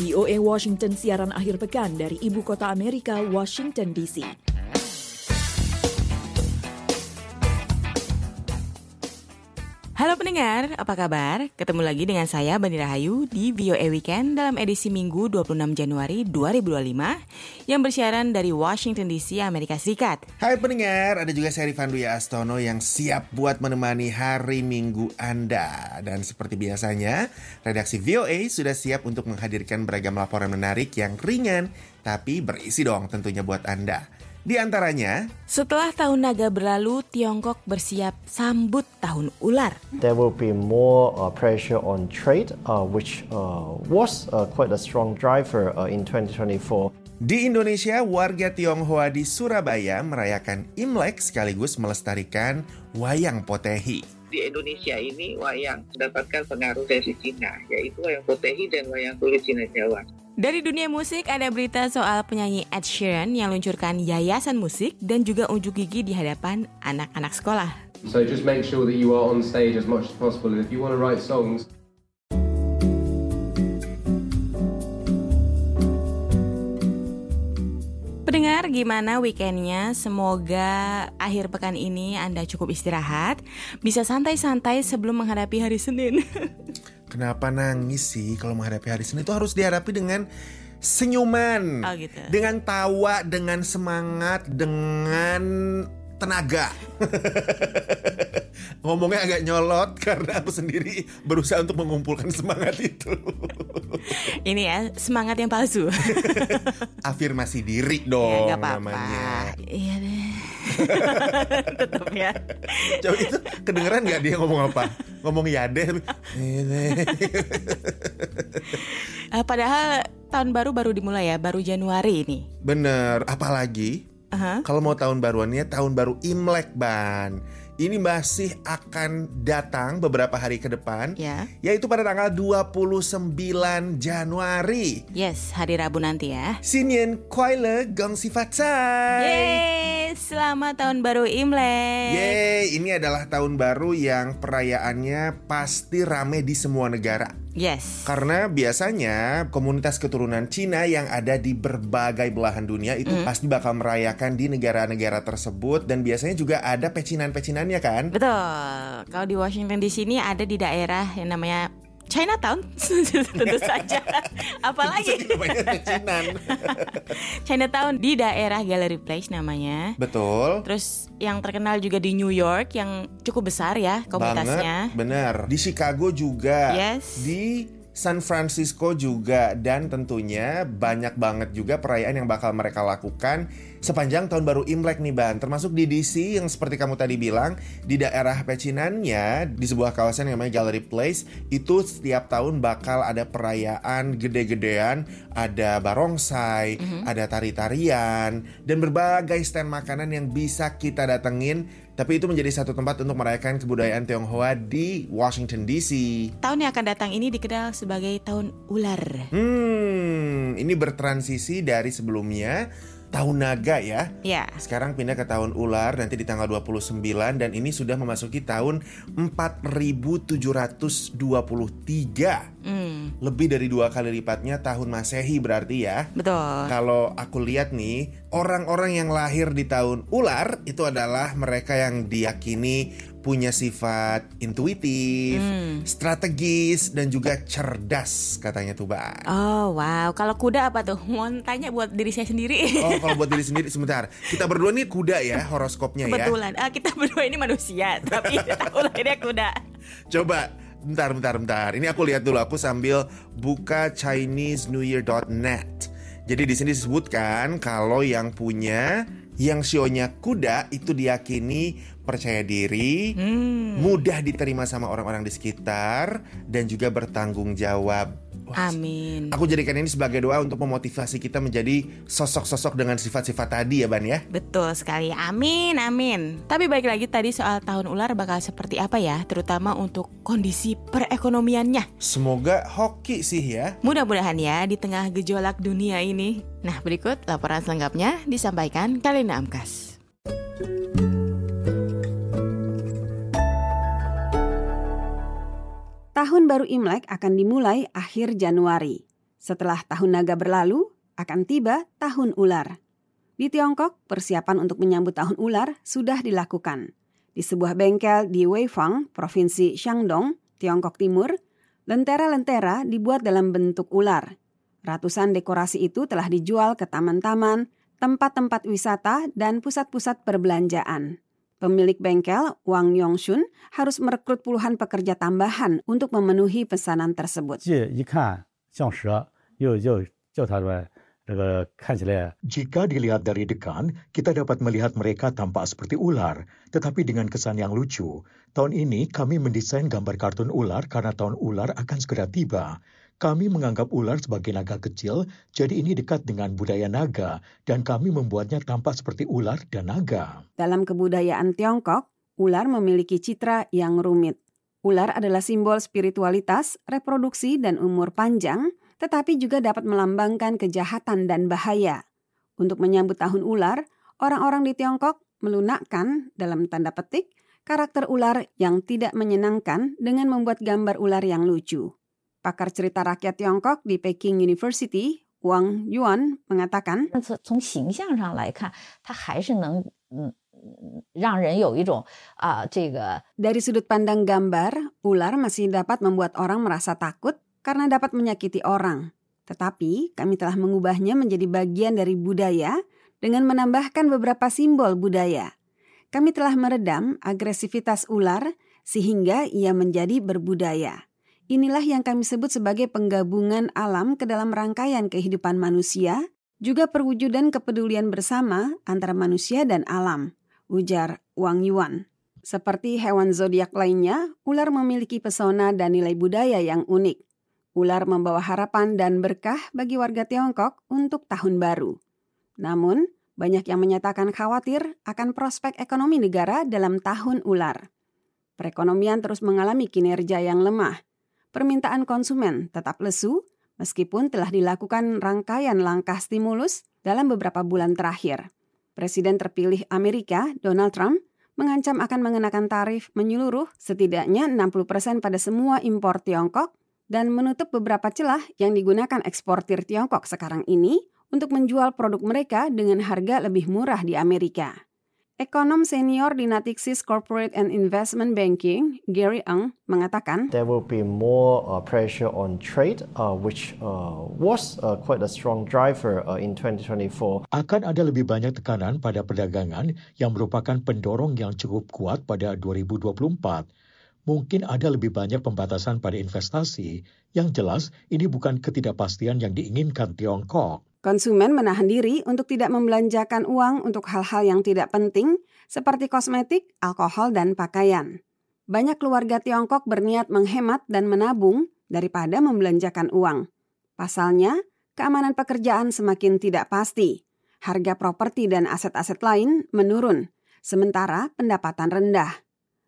VOA Washington siaran akhir pekan dari Ibu Kota Amerika, Washington DC. Halo pendengar, apa kabar? Ketemu lagi dengan saya Bani Rahayu di VOA Weekend dalam edisi Minggu 26 Januari 2025 yang bersiaran dari Washington DC, Amerika Serikat. Hai pendengar, ada juga saya Rifan Dwi Astono yang siap buat menemani hari Minggu Anda. Dan seperti biasanya, redaksi VOA sudah siap untuk menghadirkan beragam laporan menarik yang ringan tapi berisi dong tentunya buat Anda. Di antaranya, setelah tahun naga berlalu, Tiongkok bersiap sambut tahun ular. There will be more pressure on trade, which was quite a strong driver in 2024. Di Indonesia, warga Tionghoa di Surabaya merayakan Imlek sekaligus melestarikan wayang potehi. Di Indonesia ini wayang mendapatkan pengaruh dari Cina, yaitu wayang potehi dan wayang kulit Cina Jawa. Dari dunia musik ada berita soal penyanyi Ed Sheeran yang luncurkan yayasan musik dan juga unjuk gigi di hadapan anak-anak sekolah. So just make sure that you are on stage as much as possible, and if you want to write songs. Pendengar, gimana weekendnya? Semoga akhir pekan ini Anda cukup istirahat, bisa santai-santai sebelum menghadapi hari Senin. Kenapa nangis sih kalau menghadapi hari Senin? Itu harus dihadapi dengan senyuman, gitu. Dengan tawa, dengan semangat, dengan tenaga. Ngomongnya agak nyolot karena aku sendiri berusaha untuk mengumpulkan semangat itu. Ini ya, semangat yang palsu. Afirmasi diri dong ya, gak apa-apa. Namanya. Iya deh. Tetap ya. Coba itu kedengeran gak dia ngomong apa? Ngomong ya deh. Padahal tahun baru dimulai ya, baru Januari ini. Bener, apalagi kalau mau tahun baruannya tahun baru Imlek, Ban. Ini masih akan datang beberapa hari ke depan, yaitu pada tanggal 29 Januari. Yes, hari Rabu nanti ya. Sinyen Kuaile Gong Si Fat Chai. Yeay, selamat tahun baru Imlek. Yeay, ini adalah tahun baru yang perayaannya pasti rame di semua negara. Yes. Karena biasanya komunitas keturunan Cina yang ada di berbagai belahan dunia itu pasti bakal merayakan di negara-negara tersebut, dan biasanya juga ada pecinan-pecinannya kan? Betul. Kalau di Washington di sini ada di daerah yang namanya Chinatown, tentu saja. Apalagi Chinatown di daerah Gallery Place namanya. Betul. Terus yang terkenal juga di New York yang cukup besar ya komunitasnya. Banget, bener. Di Chicago juga. Yes. Di San Francisco juga, dan tentunya banyak banget juga perayaan yang bakal mereka lakukan sepanjang tahun baru Imlek nih, Ban. Termasuk di DC yang seperti kamu tadi bilang, di daerah pecinannya di sebuah kawasan yang namanya Gallery Place, itu setiap tahun bakal ada perayaan gede-gedean, ada barongsai, ada tari-tarian, dan berbagai stand makanan yang bisa kita datengin. Tapi itu menjadi satu tempat untuk merayakan kebudayaan Tionghoa di Washington DC. Tahun yang akan datang ini dikenal sebagai tahun ular. Ini bertransisi dari sebelumnya tahun naga ya. Ya. Sekarang pindah ke tahun ular nanti di tanggal 29, dan ini sudah memasuki tahun 4723. Lebih dari 2 kali lipatnya tahun Masehi berarti ya. Betul. Kalau aku lihat nih, orang-orang yang lahir di tahun ular itu adalah mereka yang diyakini punya sifat intuitif, strategis, dan juga cerdas katanya tuh, Mbak. Oh wow, kalau kuda apa tuh? Mau tanya buat diri saya sendiri. Oh, kalau buat diri sendiri, sebentar. Kita berdua nih kuda ya, horoskopnya ya. Kebetulan, kita berdua ini manusia, tapi tahu lahirnya kuda. Coba, bentar. Ini aku lihat dulu, aku sambil buka ChineseNewYear.net. Jadi di sini disebutkan kalau yang punya, yang sionya kuda itu diyakini percaya diri, mudah diterima sama orang-orang di sekitar, dan juga bertanggung jawab. Wah, amin. Aku jadikan ini sebagai doa untuk memotivasi kita menjadi sosok-sosok dengan sifat-sifat tadi ya, Ban ya. Betul sekali, amin. Tapi balik lagi tadi soal tahun ular bakal seperti apa ya, terutama untuk kondisi perekonomiannya. Semoga hoki sih ya. Mudah-mudahan ya di tengah gejolak dunia ini. Nah, berikut laporan selengkapnya disampaikan Kalina Amkas. Tahun baru Imlek akan dimulai akhir Januari. Setelah tahun naga berlalu, akan tiba tahun ular. Di Tiongkok, persiapan untuk menyambut tahun ular sudah dilakukan. Di sebuah bengkel di Weifang, Provinsi Shandong, Tiongkok Timur, lentera-lentera dibuat dalam bentuk ular. Ratusan dekorasi itu telah dijual ke taman-taman, tempat-tempat wisata, dan pusat-pusat perbelanjaan. Pemilik bengkel, Wang Yongshun, harus merekrut puluhan pekerja tambahan untuk memenuhi pesanan tersebut. Jika dilihat dari dekat, kita dapat melihat mereka tampak seperti ular, tetapi dengan kesan yang lucu. Tahun ini kami mendesain gambar kartun ular karena tahun ular akan segera tiba. Kami menganggap ular sebagai naga kecil, jadi ini dekat dengan budaya naga, dan kami membuatnya tampak seperti ular dan naga. Dalam kebudayaan Tiongkok, ular memiliki citra yang rumit. Ular adalah simbol spiritualitas, reproduksi, dan umur panjang, tetapi juga dapat melambangkan kejahatan dan bahaya. Untuk menyambut tahun ular, orang-orang di Tiongkok melunakkan, dalam tanda petik, karakter ular yang tidak menyenangkan dengan membuat gambar ular yang lucu. Pakar cerita rakyat Tiongkok di Peking University, Wang Yuan, mengatakan, dari sudut pandang gambar, ular masih dapat membuat orang merasa takut karena dapat menyakiti orang. Tetapi kami telah mengubahnya menjadi bagian dari budaya dengan menambahkan beberapa simbol budaya. Kami telah meredam agresivitas ular sehingga ia menjadi berbudaya. Inilah yang kami sebut sebagai penggabungan alam ke dalam rangkaian kehidupan manusia, juga perwujudan kepedulian bersama antara manusia dan alam, ujar Wang Yuan. Seperti hewan zodiak lainnya, ular memiliki pesona dan nilai budaya yang unik. Ular membawa harapan dan berkah bagi warga Tiongkok untuk tahun baru. Namun, banyak yang menyatakan khawatir akan prospek ekonomi negara dalam tahun ular. Perekonomian terus mengalami kinerja yang lemah. Permintaan konsumen tetap lesu, meskipun telah dilakukan rangkaian langkah stimulus dalam beberapa bulan terakhir. Presiden terpilih Amerika, Donald Trump, mengancam akan mengenakan tarif menyeluruh setidaknya 60% pada semua impor Tiongkok, dan menutup beberapa celah yang digunakan eksportir Tiongkok sekarang ini untuk menjual produk mereka dengan harga lebih murah di Amerika. Ekonom senior di Natixis Corporate and Investment Banking, Gary Ng, mengatakan, There will be more pressure on trade, which was quite a strong driver in 2024. Akan ada lebih banyak tekanan pada perdagangan yang merupakan pendorong yang cukup kuat pada 2024. Mungkin ada lebih banyak pembatasan pada investasi. Yang jelas, ini bukan ketidakpastian yang diinginkan Tiongkok. Konsumen menahan diri untuk tidak membelanjakan uang untuk hal-hal yang tidak penting, seperti kosmetik, alkohol, dan pakaian. Banyak keluarga Tiongkok berniat menghemat dan menabung daripada membelanjakan uang. Pasalnya, keamanan pekerjaan semakin tidak pasti. Harga properti dan aset-aset lain menurun, sementara pendapatan rendah.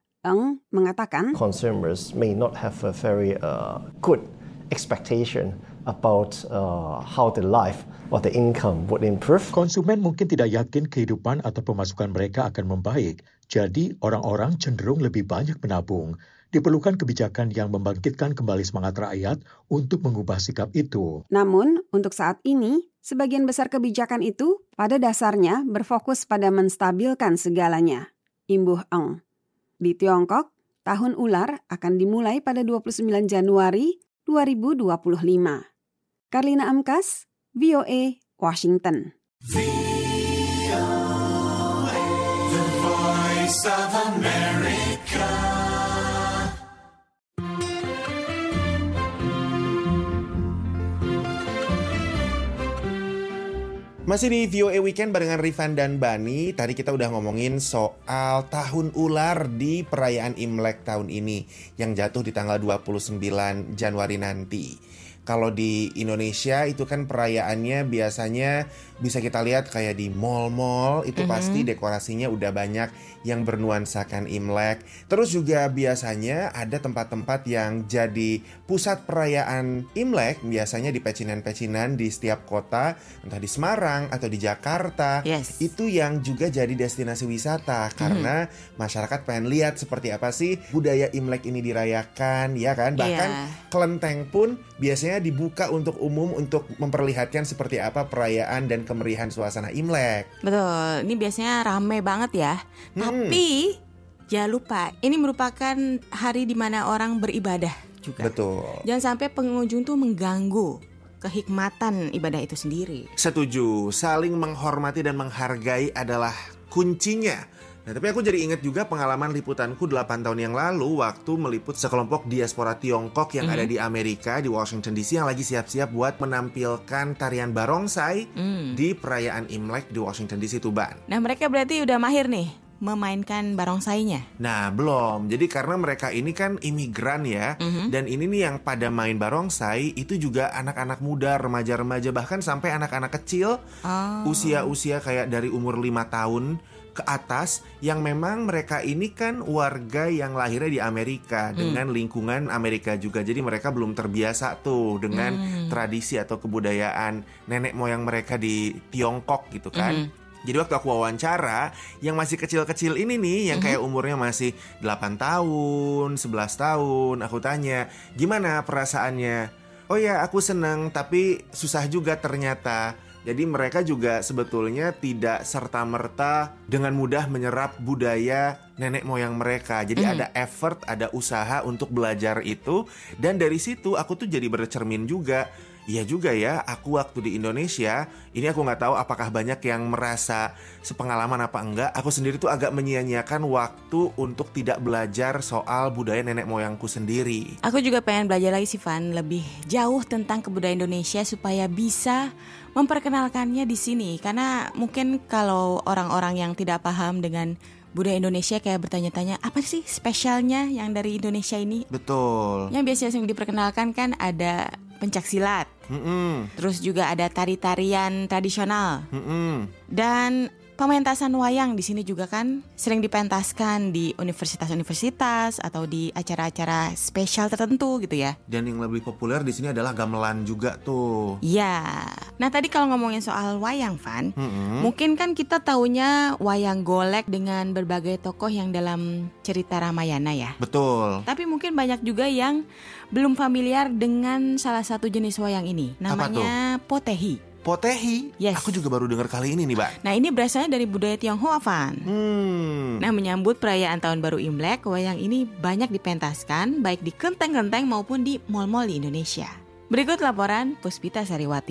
Ng mengatakan, Consumers may not have a very good expectation about how the life or the income would improve. Konsumen mungkin tidak yakin kehidupan atau pemasukan mereka akan membaik. Jadi, orang-orang cenderung lebih banyak menabung. Diperlukan kebijakan yang membangkitkan kembali semangat rakyat untuk mengubah sikap itu. Namun, untuk saat ini, sebagian besar kebijakan itu pada dasarnya berfokus pada menstabilkan segalanya. Imbuh Ng. Di Tiongkok, tahun ular akan dimulai pada 29 Januari 2025. Karlina Amkas, VOA, Washington. The Voice of America. Masih di VOA Weekend barengan Rifan dan Bani. Tadi kita udah ngomongin soal tahun ular di perayaan Imlek tahun ini yang jatuh di tanggal 29 Januari nanti. Kalau di Indonesia itu kan perayaannya biasanya bisa kita lihat kayak di mall-mall itu pasti dekorasinya udah banyak yang bernuansakan Imlek. Terus juga biasanya ada tempat-tempat yang jadi pusat perayaan Imlek, biasanya di pecinan-pecinan di setiap kota, entah di Semarang atau di Jakarta. Yes. Itu yang juga jadi destinasi wisata karena masyarakat pengen lihat seperti apa sih budaya Imlek ini dirayakan, ya kan? Bahkan kelenteng pun biasanya semuanya dibuka untuk umum untuk memperlihatkan seperti apa perayaan dan kemeriahan suasana Imlek. Betul, ini biasanya rame banget ya. Tapi jangan lupa, ini merupakan hari di mana orang beribadah juga. Betul. Jangan sampai pengunjung tuh mengganggu kehikmatan ibadah itu sendiri. Setuju, saling menghormati dan menghargai adalah kuncinya. Nah, tapi aku jadi ingat juga pengalaman liputanku 8 tahun yang lalu waktu meliput sekelompok diaspora Tiongkok yang ada di Amerika, di Washington DC, yang lagi siap-siap buat menampilkan tarian barongsai di perayaan Imlek di Washington DC, Tuban. Nah, mereka berarti udah mahir nih memainkan barongsainya. Nah, belum. Jadi karena mereka ini kan imigran ya, dan ini nih yang pada main barongsai itu juga anak-anak muda, remaja-remaja, bahkan sampai anak-anak kecil, usia-usia kayak dari umur 5 tahun ke atas, yang memang mereka ini kan warga yang lahirnya di Amerika dengan lingkungan Amerika juga. Jadi mereka belum terbiasa tuh dengan tradisi atau kebudayaan nenek moyang mereka di Tiongkok gitu kan. Jadi waktu aku wawancara, yang masih kecil-kecil ini nih, yang kayak umurnya masih 8 tahun, 11 tahun, aku tanya, gimana perasaannya? Oh ya, aku seneng, tapi susah juga ternyata. Jadi mereka juga sebetulnya tidak serta-merta dengan mudah menyerap budaya nenek moyang mereka. Jadi ada effort, ada usaha untuk belajar itu. Dan dari situ aku tuh jadi bercermin juga. Iya juga ya, aku waktu di Indonesia, ini aku nggak tahu apakah banyak yang merasa sepengalaman apa enggak. Aku sendiri tuh agak menyia-nyiakan waktu untuk tidak belajar soal budaya nenek moyangku sendiri. Aku juga pengen belajar lagi sih, Van, lebih jauh tentang kebudayaan Indonesia supaya bisa memperkenalkannya di sini. Karena mungkin kalau orang-orang yang tidak paham dengan budaya Indonesia kayak bertanya-tanya, apa sih spesialnya yang dari Indonesia ini? Betul. Yang biasanya yang diperkenalkan kan ada pencaksilat, terus juga ada tari-tarian tradisional, dan pementasan wayang di sini juga kan sering dipentaskan di universitas-universitas atau di acara-acara spesial tertentu gitu ya. Dan yang lebih populer di sini adalah gamelan juga tuh. Iya. Nah tadi kalau ngomongin soal wayang, Van, mungkin kan kita taunya wayang golek dengan berbagai tokoh yang dalam cerita Ramayana ya. Betul. Tapi mungkin banyak juga yang belum familiar dengan salah satu jenis wayang ini. Namanya Potehi. Potehi? Yes. Aku juga baru dengar kali ini nih, Mbak. Nah ini berasalnya dari budaya Tionghoa, Van. Nah menyambut perayaan Tahun Baru Imlek, wayang ini banyak dipentaskan baik di kelenteng-kelenteng maupun di mal-mal di Indonesia. Berikut laporan Puspita Sariwati.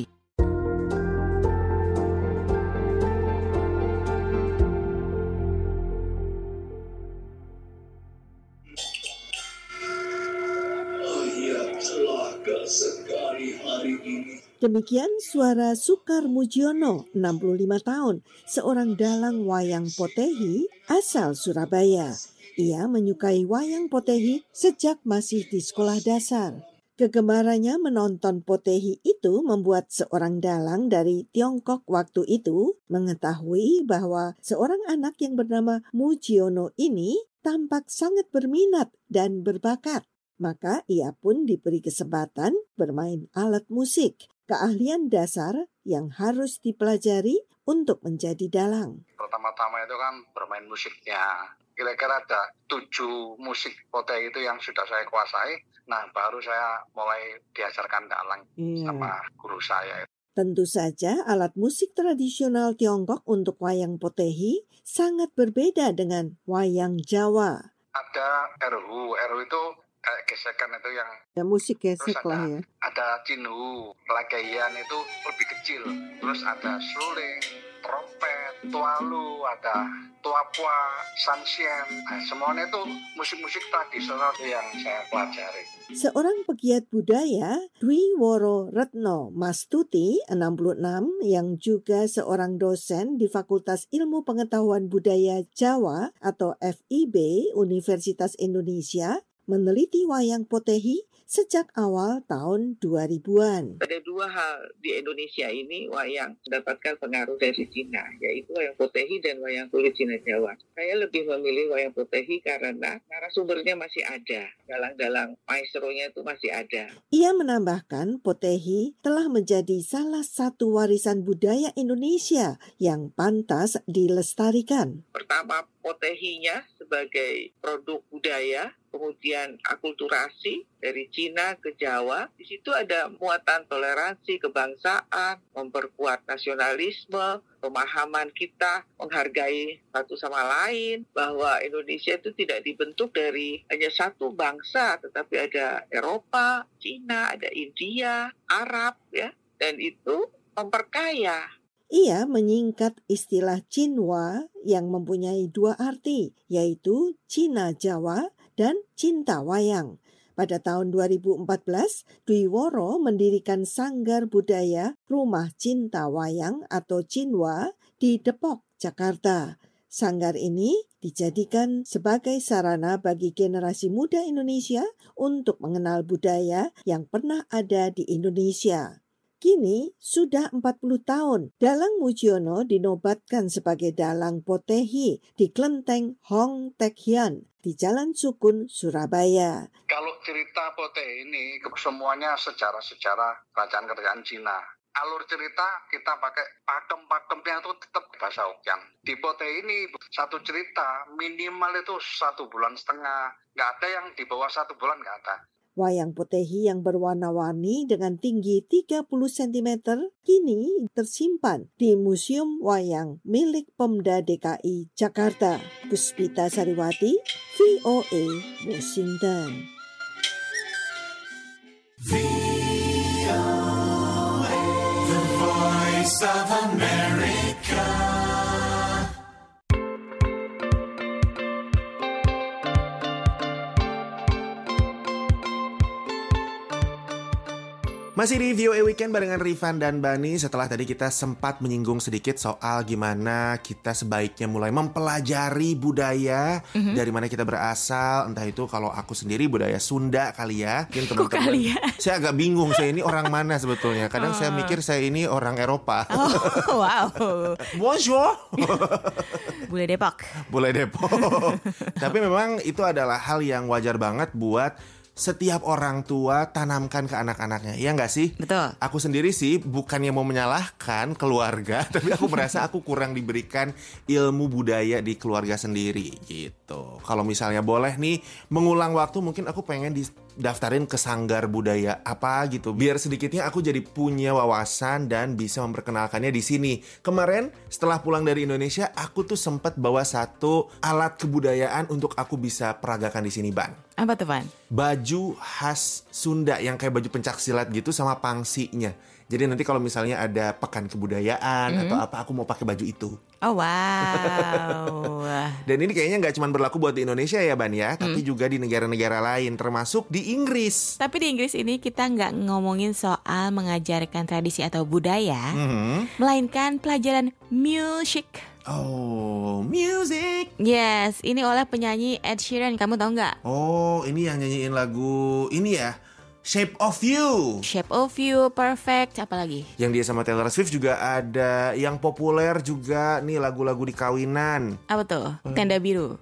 Sekali hari ini. Demikian suara Sukar Mujiono, 65 tahun, seorang dalang wayang Potehi asal Surabaya. Ia menyukai wayang Potehi sejak masih di sekolah dasar. Kegemarannya menonton Potehi itu membuat seorang dalang dari Tiongkok waktu itu mengetahui bahwa seorang anak yang bernama Mujiono ini tampak sangat berminat dan berbakat. Maka ia pun diberi kesempatan bermain alat musik, keahlian dasar yang harus dipelajari untuk menjadi dalang. Pertama-tama itu kan bermain musiknya. Kira-kira ada 7 musik Potehi itu yang sudah saya kuasai. Nah, baru saya mulai diajarkan dalang sama guru saya. Tentu saja alat musik tradisional Tiongkok untuk wayang Potehi sangat berbeda dengan wayang Jawa. Ada erhu itu kayak gesekan itu yang ya, musik gesek lah ya. Ada cinhu, lagaian itu lebih kecil. Terus ada seruling, trompet, tualu, ada tuapua, sanxian. Nah, semuanya itu musik-musik tradisional yang saya pelajari. Seorang pegiat budaya, Dwi Woro Retno Mastuti, 66, yang juga seorang dosen di Fakultas Ilmu Pengetahuan Budaya Jawa atau FIB Universitas Indonesia, meneliti wayang Potehi sejak awal tahun 2000-an. Ada 2 hal di Indonesia ini wayang mendapatkan pengaruh dari Cina, yaitu wayang Potehi dan wayang kulit Cina Jawa. Saya lebih memilih wayang Potehi karena narasumbernya masih ada, dalang-dalang maestronya itu masih ada. Ia menambahkan Potehi telah menjadi salah satu warisan budaya Indonesia yang pantas dilestarikan. Pertama, Potehinya sebagai produk budaya kemudian akulturasi dari Cina ke Jawa. Di situ ada muatan toleransi, kebangsaan, memperkuat nasionalisme, pemahaman kita menghargai satu sama lain, bahwa Indonesia itu tidak dibentuk dari hanya satu bangsa, tetapi ada Eropa, Cina, ada India, Arab, ya, dan itu memperkaya. Ia menyingkat istilah Cinwa yang mempunyai dua arti, yaitu Cina Jawa dan Cinta Wayang. Pada tahun 2014, Dwi Woro mendirikan Sanggar Budaya Rumah Cinta Wayang atau Cinwa di Depok, Jakarta. Sanggar ini dijadikan sebagai sarana bagi generasi muda Indonesia untuk mengenal budaya yang pernah ada di Indonesia. Kini sudah 40 tahun, Dalang Mujiono dinobatkan sebagai Dalang Potehi di Klenteng Hong Tek Hian di Jalan Sukun, Surabaya. Kalau cerita Potehi ini semuanya sejarah-sejarah kerajaan-kerajaan Cina. Alur cerita kita pakai pakem-pakemnya itu tetap bahasa Hokkien. Di Potehi ini satu cerita minimal itu 1,5 bulan. Nggak ada yang di bawah 1 bulan, nggak ada. Wayang Potehi yang berwarna-warni dengan tinggi 30 cm kini tersimpan di Museum Wayang milik Pemda DKI Jakarta. Puspita Sariwati, VOA, Washington. The Voice of America. Masih di VOA Weekend barengan Rifan dan Bani. Setelah tadi kita sempat menyinggung sedikit soal gimana kita sebaiknya mulai mempelajari budaya dari mana kita berasal. Entah itu kalau aku sendiri budaya Sunda kali ya. Mungkin teman-teman. Kali ya? Saya agak bingung, saya ini orang mana sebetulnya. Kadang saya mikir saya ini orang Eropa. Oh, wow. Bonjour. Bule Depok. Bule Depok. Tapi memang itu adalah hal yang wajar banget buat setiap orang tua tanamkan ke anak-anaknya, ya nggak sih? Betul. Aku sendiri sih bukannya mau menyalahkan keluarga, tapi aku merasa aku kurang diberikan ilmu budaya di keluarga sendiri gitu. Kalau misalnya boleh nih mengulang waktu, mungkin aku pengen daftarin ke sanggar budaya apa gitu, biar sedikitnya aku jadi punya wawasan dan bisa memperkenalkannya di sini. Kemarin setelah pulang dari Indonesia, aku tuh sempat bawa satu alat kebudayaan untuk aku bisa peragakan di sini, Ban. Apa tuh, Van? Baju khas Sunda yang kayak baju pencak silat gitu sama pangsinya. Jadi nanti kalau misalnya ada pekan kebudayaan atau apa, aku mau pakai baju itu. Oh, wow. Dan ini kayaknya nggak cuma berlaku buat di Indonesia ya, Ban ya, tapi juga di negara-negara lain, termasuk di Inggris. Tapi di Inggris ini kita nggak ngomongin soal mengajarkan tradisi atau budaya, melainkan pelajaran music. Oh, music. Yes, ini oleh penyanyi Ed Sheeran, kamu tahu nggak? Oh, ini yang nyanyiin lagu ini ya, Shape of You. Shape of You, Perfect, apalagi? Yang dia sama Taylor Swift juga ada, yang populer juga nih lagu-lagu di kawinan. Apa tuh? Tenda Biru.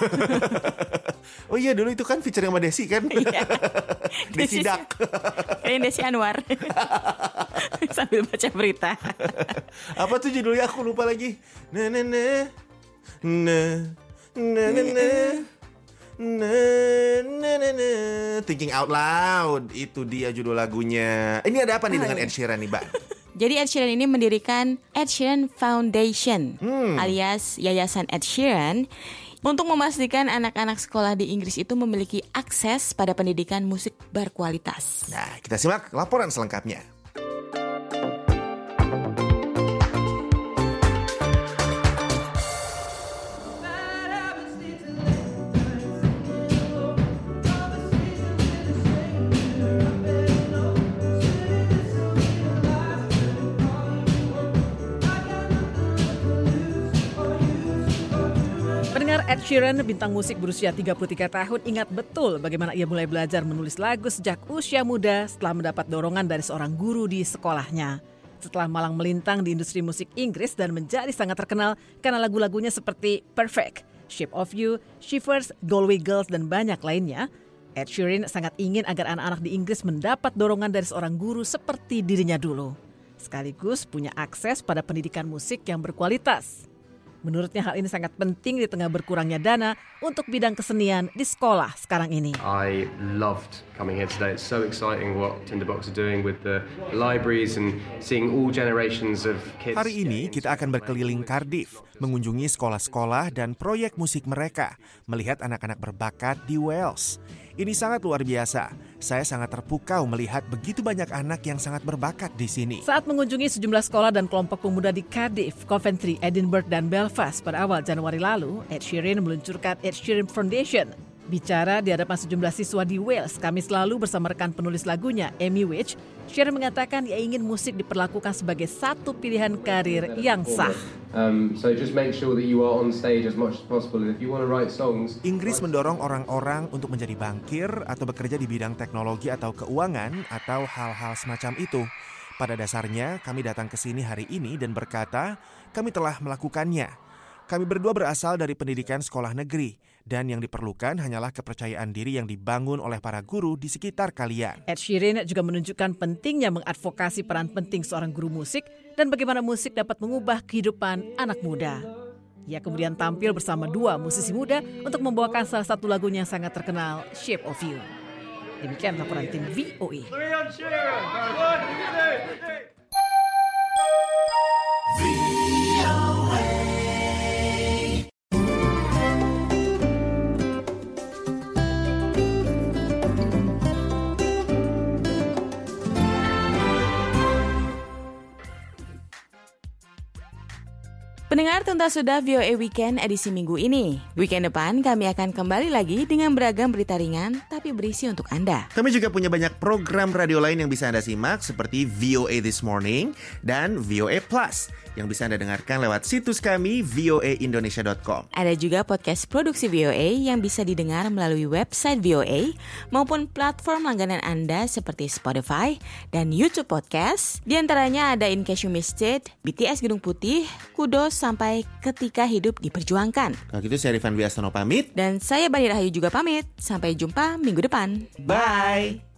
Oh iya, dulu itu kan feature sama Desi kan? Iya. Desi Dak. Kayaknya Desi Anwar. Sambil baca berita. Apa tuh judulnya, aku lupa lagi. Na na na na na na na na. Thinking Out Loud, itu dia judul lagunya. Ini ada apa nih dengan Ed Sheeran nih, Mbak? Jadi Ed Sheeran ini mendirikan Ed Sheeran Foundation alias Yayasan Ed Sheeran untuk memastikan anak-anak sekolah di Inggris itu memiliki akses pada pendidikan musik berkualitas. Nah, kita simak laporan selengkapnya. Ed Sheeran, bintang musik berusia 33 tahun, ingat betul bagaimana ia mulai belajar menulis lagu sejak usia muda setelah mendapat dorongan dari seorang guru di sekolahnya. Setelah malang melintang di industri musik Inggris dan menjadi sangat terkenal karena lagu-lagunya seperti Perfect, Shape of You, Shivers, Galway Girls, dan banyak lainnya, Ed Sheeran sangat ingin agar anak-anak di Inggris mendapat dorongan dari seorang guru seperti dirinya dulu, sekaligus punya akses pada pendidikan musik yang berkualitas. Menurutnya hal ini sangat penting di tengah berkurangnya dana untuk bidang kesenian di sekolah sekarang ini. I loved coming here today. It's so exciting what Tinderbox are doing with the libraries and seeing all generations of kids. Hari ini kita akan berkeliling Cardiff, mengunjungi sekolah-sekolah dan proyek musik mereka, melihat anak-anak berbakat di Wales. Ini sangat luar biasa. Saya sangat terpukau melihat begitu banyak anak yang sangat berbakat di sini. Saat mengunjungi sejumlah sekolah dan kelompok pemuda di Cardiff, Coventry, Edinburgh, dan Belfast pada awal Januari lalu, Ed Sheeran meluncurkan Ed Sheeran Foundation. Bicara di hadapan sejumlah siswa di Wales, Kamis lalu bersama rekan penulis lagunya, Amy Witch, Sheeran mengatakan ia ingin musik diperlakukan sebagai satu pilihan karir yang sah. So just make sure that you are on stage as much as possible. If you want to write songs, Inggris mendorong orang-orang untuk menjadi bankir atau bekerja di bidang teknologi atau keuangan atau hal-hal semacam itu. Pada dasarnya, kami datang ke sini hari ini dan berkata, kami telah melakukannya. Kami berdua berasal dari pendidikan sekolah negeri, dan yang diperlukan hanyalah kepercayaan diri yang dibangun oleh para guru di sekitar kalian. Ed Sheeran juga menunjukkan pentingnya mengadvokasi peran penting seorang guru musik dan bagaimana musik dapat mengubah kehidupan anak muda. Ia kemudian tampil bersama dua musisi muda untuk membawakan salah satu lagunya yang sangat terkenal, Shape of You. Demikian laporan tim VOA. Pendengar, tuntas sudah VOA Weekend edisi minggu ini. Weekend depan kami akan kembali lagi dengan beragam berita ringan tapi berisi untuk Anda. Kami juga punya banyak program radio lain yang bisa Anda simak seperti VOA This Morning dan VOA Plus yang bisa Anda dengarkan lewat situs kami voaindonesia.com. Ada juga podcast produksi VOA yang bisa didengar melalui website VOA maupun platform langganan Anda seperti Spotify dan YouTube Podcast. Di antaranya ada In Case You Missed It, BTS Gedung Putih, Kudos sampai Ketika Hidup Diperjuangkan. Kalau gitu saya Rifan Biastono pamit. Dan saya Bani Rahayu juga pamit. Sampai jumpa minggu depan. Bye.